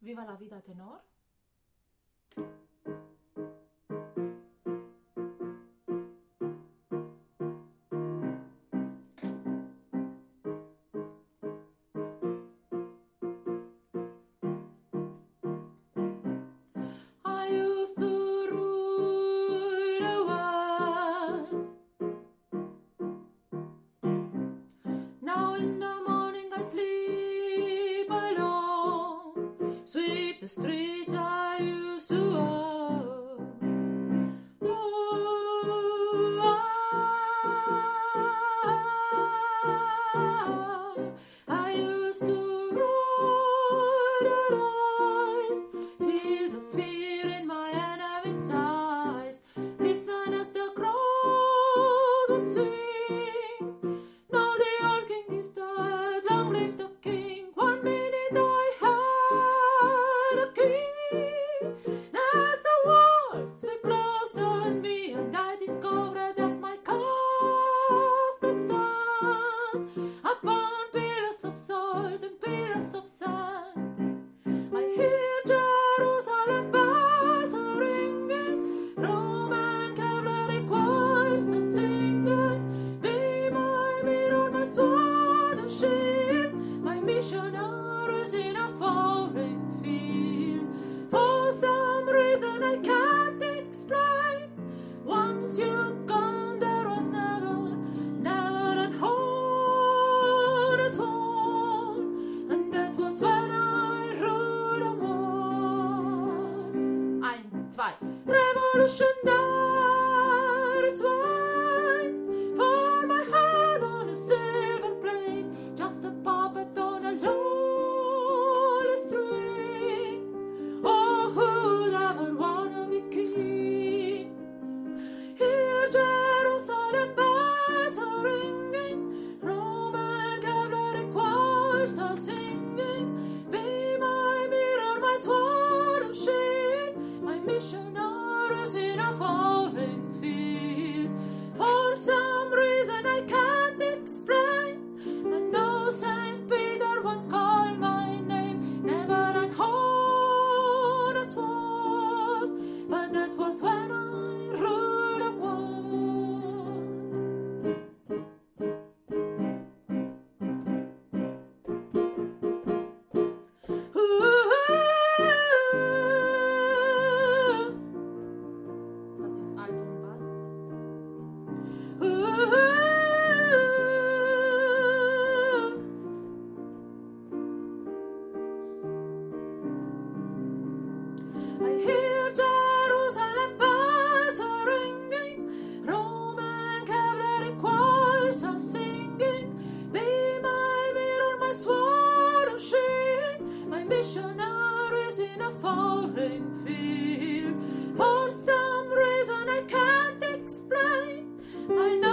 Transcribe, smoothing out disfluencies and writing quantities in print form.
Viva la vida tenor. I used to rule the world. Now in the morning I sleep alone. Sweep the streets I used to own. I used to roll the dice, feel the fear in my enemy's eyes, listen as the crowd would sing. Now the old king is dead, long live the king. 1 minute I had a king. Next the walls were closed on me, and I discovered that my cast is done upon pillars of salt and pillars of sand. I hear Jerusalem bells are ringing, Roman cavalry choirs are singing. Be my mirror, my sword and shield, my missionaries in a foreign field. For some reason I can't explain, once you'd gone there was never an honest one, and that was when I ruled the world. 1, 2. Revolution, there is wine for my head on a silver plate, just a puppet on a lonely string. Oh, who'd ever wanna be king? Here Jerusalem bells are ringing, Roman cavalry choirs are singing. Be my mirror, my sword and shield, my missionaries in a foreign field. For some reason I can't explain, I know Saint Peter won't call my name, never an honest one, but that was when I ruled the world. Das ist Alt und Bass. I hear Jerusalem bells are ringing, Roman cavalry choirs are singing. Be my mirror, my sword and shield, my missionaries in a foreign field. For some reason I can't explain, I know